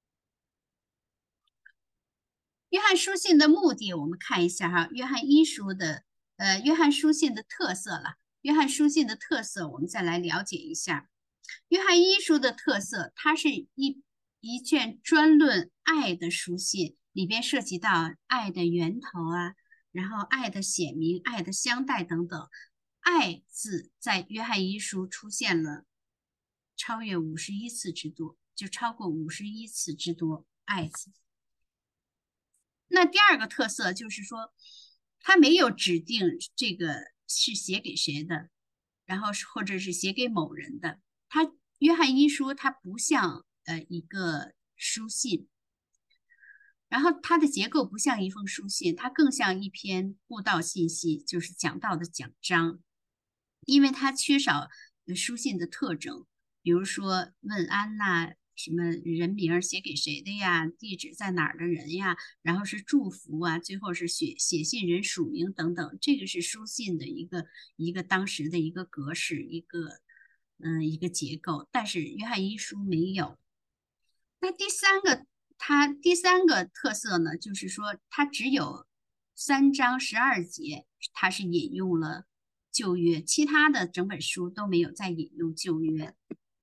约翰书信的目的，我们看一下哈，约翰一书的呃，约翰书信的特色了。约翰书信的特色，我们再来了解一下。约翰一书的特色，它是一一卷专论爱的书信，里边涉及到爱的源头啊，然后爱的显明、爱的相待等等。爱字在约翰一书出现了超越五十一次之多，就超过五十一次之多爱字。那第二个特色就是说， 他没有指定这个是写给谁的，然后或者是写给某人的。他约翰一书它不像呃一个书信，然后它的结构不像一封书信，它更像一篇布道信息，就是讲道的讲章，因为它缺少书信的特征，比如说问安呐、什么人名写给谁的呀，地址在哪儿的人呀，然后是祝福啊，最后是写写信人署名等等，这个是书信的一个一个当时的一个格式，一个嗯一个结构，但是约翰一书没有。那第三个，它第三个特色呢，就是说它只有三章十二节，它是引用了旧约，其他的整本书都没有再引用旧约。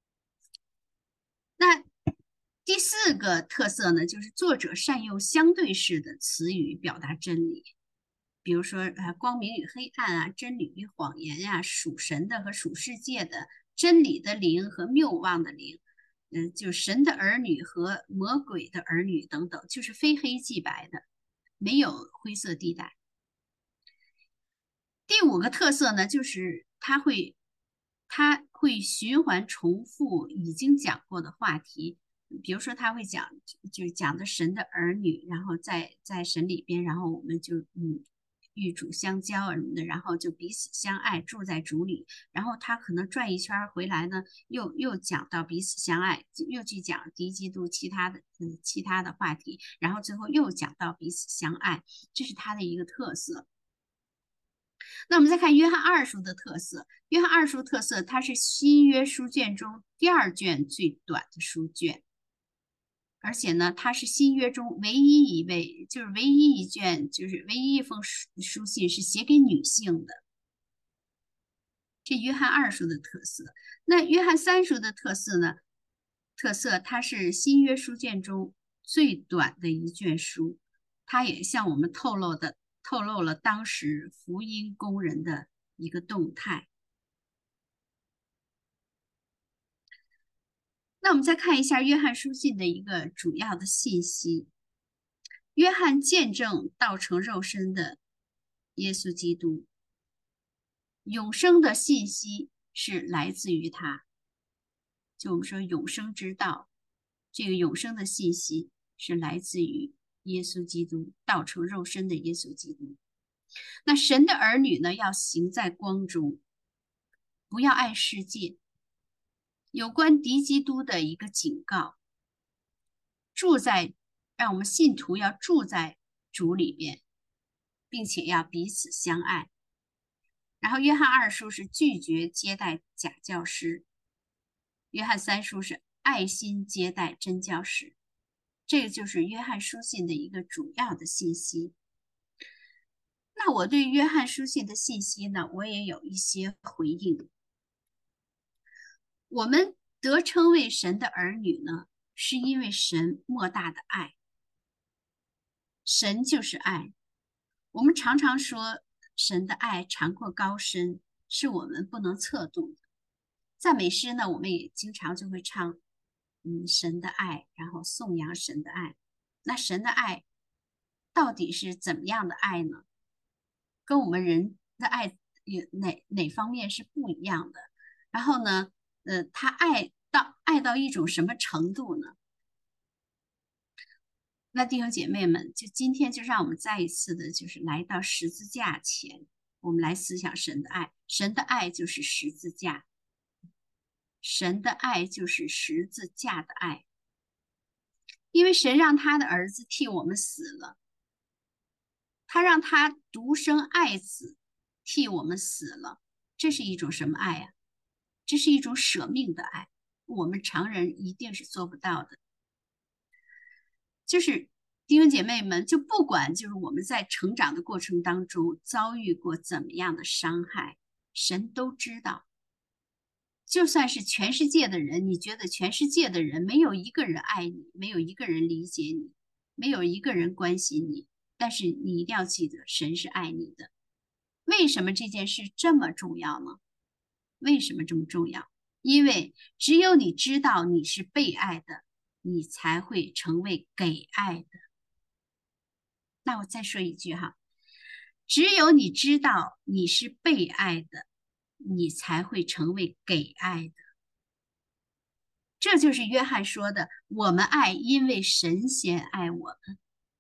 那第四个特色呢，就是作者善用相对式的词语表达真理，比如说呃，光明与黑暗啊，真理与谎言呀、啊，属神的和属世界的，真理的灵和谬妄的灵。嗯、呃，就神的儿女和魔鬼的儿女等等，就是非黑即白的，没有灰色地带。第五个特色呢，就是它会它会循环重复已经讲过的话题，比如说他会讲，就是讲的神的儿女，然后在在神里边，然后我们就嗯与主相交什么的，然后就彼此相爱，住在主里。然后他可能转一圈回来呢，又又讲到彼此相爱，又去讲敌基督其他的嗯其他的话题，然后最后又讲到彼此相爱，这是他的一个特色。那我们再看约翰二书的特色，约翰二书特色，它是新约书卷中第二卷最短的书卷，而且呢，它是新约中唯一一位，就是唯一一卷，就是唯一一封书书信是写给女性的。这约翰二书的特色。那约翰三书的特色呢？特色它是新约书卷中最短的一卷书，它也向我们透露的透露了当时福音工人的一个动态。那我们再看一下约翰书信的一个主要的信息。约翰见证道成肉身的耶稣基督，永生的信息是来自于他。就我们说永生之道，这个永生的信息是来自于耶稣基督，道成肉身的耶稣基督。那神的儿女呢，要行在光中，不要爱世界。有关敌基督的一个警告，住在让我们信徒要住在主里边，并且要彼此相爱。然后约翰二书是拒绝接待假教师，约翰三书是爱心接待真教师。这个就是约翰书信的一个主要的信息。那我对约翰书信的信息呢，我也有一些回应。我们得称为神的儿女呢，是因为神莫大的爱。神就是爱。我们常常说神的爱长阔高深，是我们不能测度的。赞美诗呢，我们也经常就会唱，嗯，神的爱，然后颂扬神的爱。那神的爱到底是怎么样的爱呢？跟我们人的爱有哪哪方面是不一样的？然后呢，呃，他爱到爱到一种什么程度呢？那弟兄姐妹们，就今天就让我们再一次的，就是来到十字架前，我们来思想神的爱。神的爱就是十字架，神的爱就是十字架的爱，因为神让他的儿子替我们死了，他让他独生爱子替我们死了，这是一种什么爱啊？这是一种舍命的爱，我们常人一定是做不到的。就是弟兄姐妹们，就不管就是我们在成长的过程当中遭遇过怎么样的伤害，神都知道。就算是全世界的人，你觉得全世界的人没有一个人爱你，没有一个人理解你，没有一个人关心你，但是你一定要记得，神是爱你的。为什么这件事这么重要呢？为什么这么重要？因为只有你知道你是被爱的，你才会成为给爱的。那我再说一句哈， 只有你知道你是被爱的，你才会成为给爱的。这就是约翰说的：我们爱，因为神先爱我们。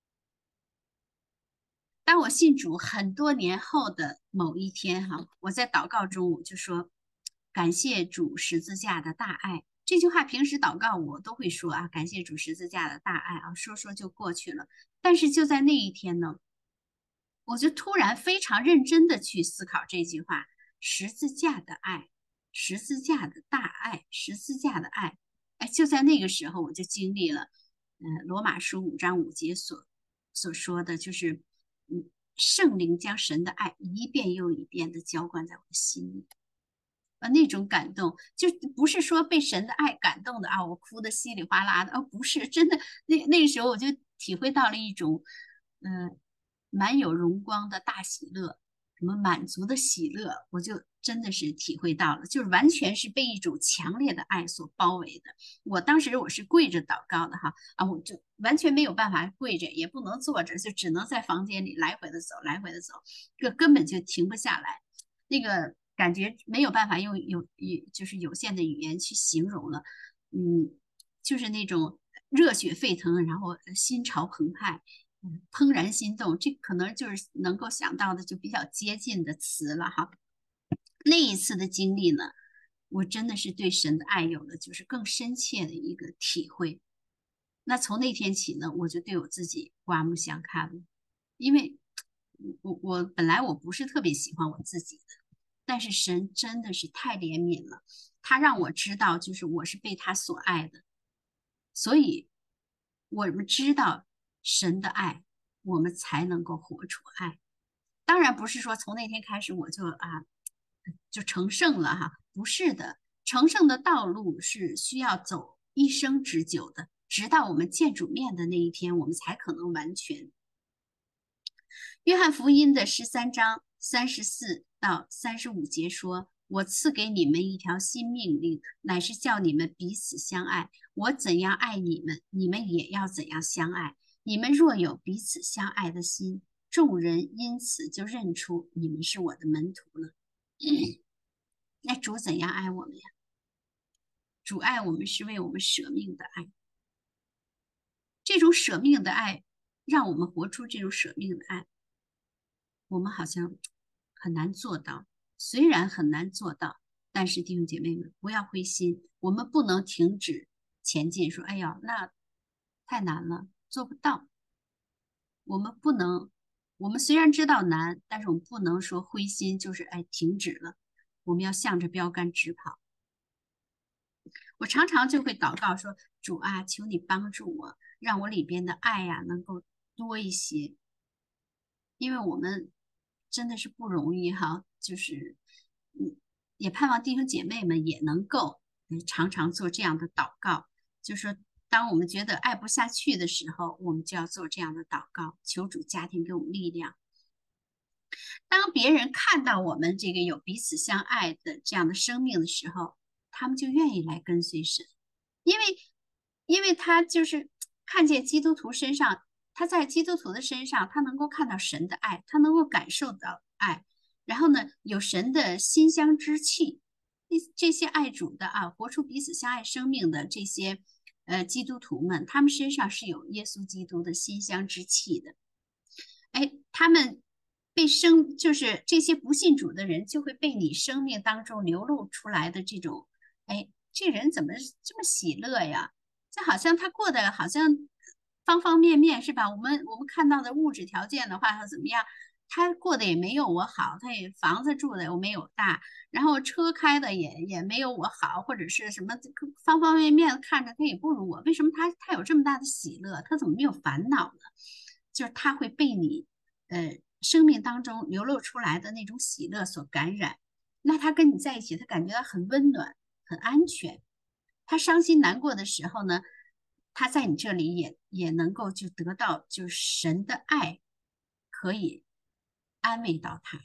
当我信主很多年后的某一天，哈，我在祷告中我就说：感谢主十字架的大爱。这句话平时祷告我都会说啊，感谢主十字架的大爱啊，说说就过去了。但是就在那一天呢，我就突然非常认真的去思考这句话：十字架的爱，十字架的大爱，十字架的爱。哎，就在那个时候，我就经历了，嗯、呃，罗马书五章五节所所说的，就是，嗯，圣灵将神的爱一遍又一遍的浇灌在我的心里。啊，那种感动，就不是说被神的爱感动的啊，我哭的稀里哗啦的，哦，不是，真的，那那个时候我就体会到了一种，嗯、呃，满有荣光的大喜乐，什么满足的喜乐，我就真的是体会到了，就是完全是被一种强烈的爱所包围的。我当时我是跪着祷告的哈，啊，我就完全没有办法跪着，也不能坐着，就只能在房间里来回的走，来回的走，这根本就停不下来。那个感觉没有办法用有有就是有限的语言去形容了，嗯，就是那种热血沸腾，然后心潮澎湃，嗯，怦然心动，这可能就是能够想到的就比较接近的词了哈。那一次的经历呢，我真的是对神的爱有了就是更深切的一个体会。那从那天起呢，我就对我自己刮目相看了，因为我我本来我不是特别喜欢我自己的。但是神真的是太怜悯了，他让我知道，就是我是被他所爱的，所以我们知道神的爱，我们才能够活出爱。当然不是说从那天开始我就啊就成圣了哈，不是的，成圣的道路是需要走一生之久的，直到我们见主面的那一天，我们才可能完全。约翰福音的十三章三十四到三十五节说：我赐给你们一条新命令，乃是叫你们彼此相爱。我怎样爱你们，你们也要怎样相爱。你们若有彼此相爱的心，众人因此就认出你们是我的门徒了。那主怎样爱我们呀？主爱我们是为我们舍命的爱，这种舍命的爱，让我们活出这种舍命的爱。我们好像很难做到，虽然很难做到，但是弟兄姐妹们不要灰心，我们不能停止前进，说哎呀那太难了，做不到。我们不能，我们虽然知道难，但是我们不能说灰心，就是哎停止了，我们要向着标杆直跑。我常常就会祷告说：主啊，求你帮助我，让我里边的爱呀、能够多一些，因为我们真的是不容易哈，就是嗯，也盼望弟兄姐妹们也能够嗯常常做这样的祷告，就是说，当我们觉得爱不下去的时候，我们就要做这样的祷告，求主家庭给我们力量。当别人看到我们这个有彼此相爱的这样的生命的时候，他们就愿意来跟随神，因为因为他就是看见基督徒身上，他在基督徒的身上，他能够看到神的爱，他能够感受到爱，然后呢，有神的馨香之气，这这些爱主的啊，活出彼此相爱生命的这些呃基督徒们，他们身上是有耶稣基督的馨香之气的。哎，他们被生，就是这些不信主的人，就会被你生命当中流露出来的这种，哎，这人怎么这么喜乐呀？就好像他过得好像方方面面是吧？我们我们看到的物质条件的话，他怎么样？他过得也没有我好，他也房子住的我没有大，然后车开的也也没有我好，或者是什么方方面面看着他也不如我，为什么他他有这么大的喜乐？他怎么没有烦恼呢？就是他会被你呃生命当中流露出来的那种喜乐所感染，那他跟你在一起，他感觉到很温暖、很安全。他伤心难过的时候呢，他在你这里也也能够就得到就是神的爱，可以安慰到他。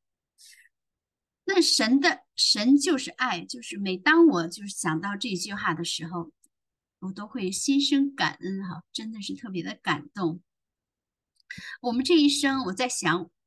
那神的神就是爱，就是每当我就是想到这句话的时候，我都会心生感恩哈，真的是特别的感动。我们这一生，我在想，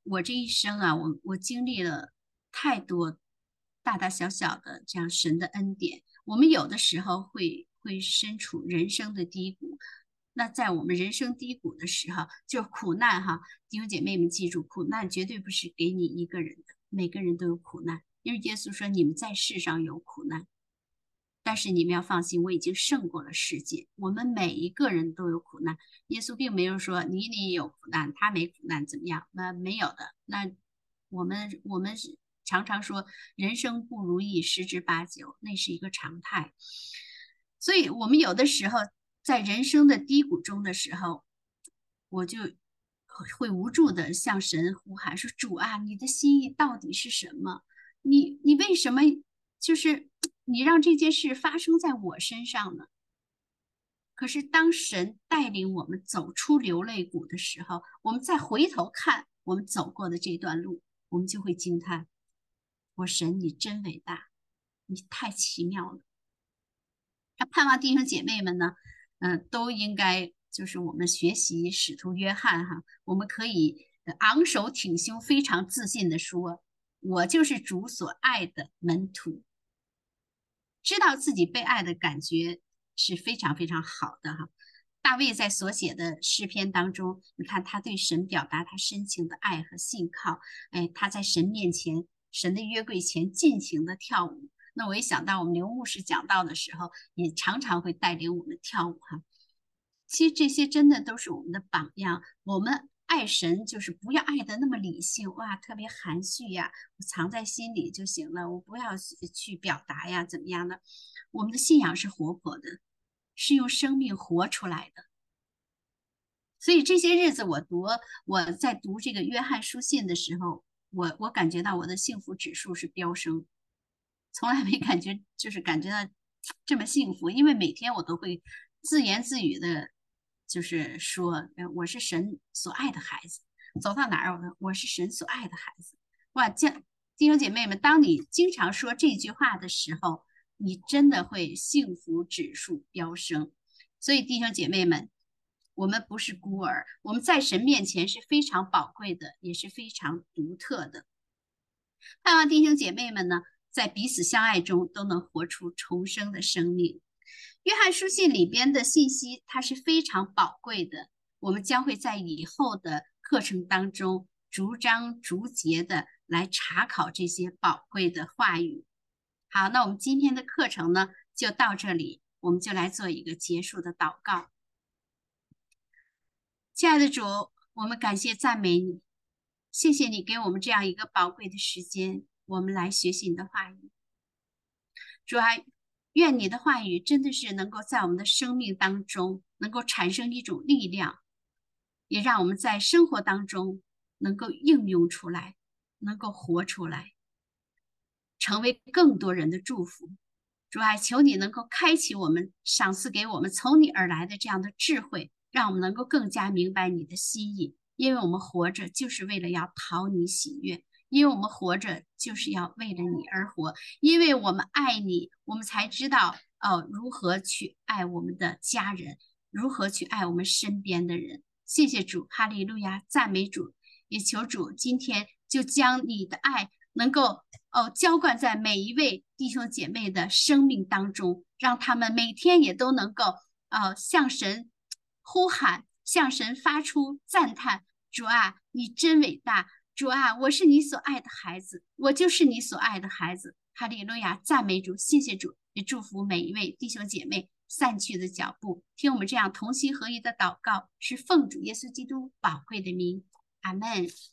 我这一生啊，我我经历了太多大大小小的这样神的恩典。我们有的时候会会身处人生的低谷，那在我们人生低谷的时候，就苦难哈，弟兄姐妹们记住，苦难绝对不是给你一个人的，每个人都有苦难。因为耶稣说你们在世上有苦难，但是你们要放心，我已经胜过了世界。我们每一个人都有苦难，耶稣并没有说你你有苦难，他没苦难怎么样？那没有的。那我们我们常常说人生不如意十之八九，那是一个常态。所以我们有的时候在人生的低谷中的时候，我就会无助的向神呼喊说：主啊，你的心意到底是什么？你你为什么就是你让这件事发生在我身上呢？可是当神带领我们走出流泪谷的时候，我们再回头看我们走过的这段路，我们就会惊叹：我神，你真伟大，你太奇妙了。那盼望弟兄姐妹们呢，嗯、呃，都应该就是我们学习使徒约翰哈，我们可以昂首挺胸，非常自信的说：我就是主所爱的门徒。知道自己被爱的感觉是非常非常好的哈。大卫在所写的诗篇当中，你看他对神表达他深情的爱和信靠，哎，他在神面前、神的约柜前尽情的跳舞。那我一想到我们刘牧师讲道的时候，也常常会带领我们跳舞哈。其实这些真的都是我们的榜样。我们爱神就是不要爱的那么理性，哇，特别含蓄呀，我藏在心里就行了，我不要去表达呀，怎么样的？我们的信仰是活泼的，是用生命活出来的。所以这些日子我读我在读这个约翰书信的时候，我我感觉到我的幸福指数是飙升，从来没感觉就是感觉到这么幸福，因为每天我都会自言自语的，就是说，呃我是神所爱的孩子，走到哪儿，我我是神所爱的孩子。哇，这弟兄姐妹们，当你经常说这句话的时候，你真的会幸福指数飙升。所以弟兄姐妹们，我们不是孤儿，我们在神面前是非常宝贵的，也是非常独特的。盼望弟兄姐妹们呢，在彼此相爱中都能活出重生的生命。约翰书信里边的信息，它是非常宝贵的，我们将会在以后的课程当中逐章逐节的来查考这些宝贵的话语。好，那我们今天的课程呢，就到这里，我们就来做一个结束的祷告。亲爱的主，我们感谢赞美你，谢谢你给我们这样一个宝贵的时间，我们来学习你的话语。主啊，愿你的话语真的是能够在我们的生命当中能够产生一种力量，也让我们在生活当中能够应用出来，能够活出来，成为更多人的祝福。主啊，求你能够开启我们，赏赐给我们从你而来的这样的智慧，让我们能够更加明白你的心意。因为我们活着就是为了要讨你喜悦，因为我们活着就是要为了你而活，因为我们爱你，我们才知道哦如何去爱我们的家人，如何去爱我们身边的人。谢谢主，哈利路亚，赞美主，也求主今天就将你的爱能够哦浇灌在每一位弟兄姐妹的生命当中，让他们每天也都能够呃向神呼喊，向神发出赞叹。主啊，你真伟大！主啊，我是你所爱的孩子，我就是你所爱的孩子。哈利路亚，赞美主，谢谢主，也祝福每一位弟兄姐妹散去的脚步。听我们这样同心合一的祷告，是奉主耶稣基督宝贵的名，阿门。